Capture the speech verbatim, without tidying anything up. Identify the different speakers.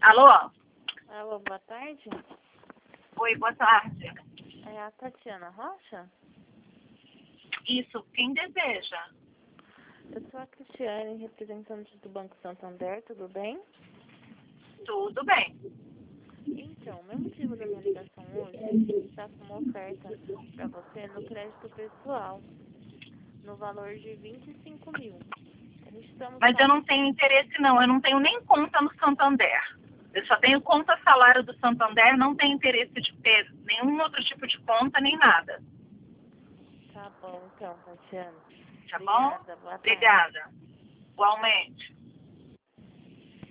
Speaker 1: Alô?
Speaker 2: Alô, boa tarde.
Speaker 1: Oi, boa tarde.
Speaker 2: É a Tatiana Rocha?
Speaker 1: Isso, quem deseja?
Speaker 2: Eu sou a Cristiane, representante do Banco Santander, tudo bem?
Speaker 1: Tudo bem.
Speaker 2: Então, o meu motivo da minha ligação hoje é que a gente está com uma oferta para você no crédito pessoal, no valor de vinte e cinco mil. A gente estamos
Speaker 1: Mas
Speaker 2: com...
Speaker 1: eu não tenho interesse não, eu não tenho nem conta no Santander. Eu só tenho conta salário do Santander, não tenho interesse de ter nenhum outro tipo de conta, nem nada.
Speaker 2: Tá bom, então, Tatiana.
Speaker 1: Tá bom?
Speaker 2: Obrigada, boa tarde.
Speaker 1: Obrigada. Igualmente.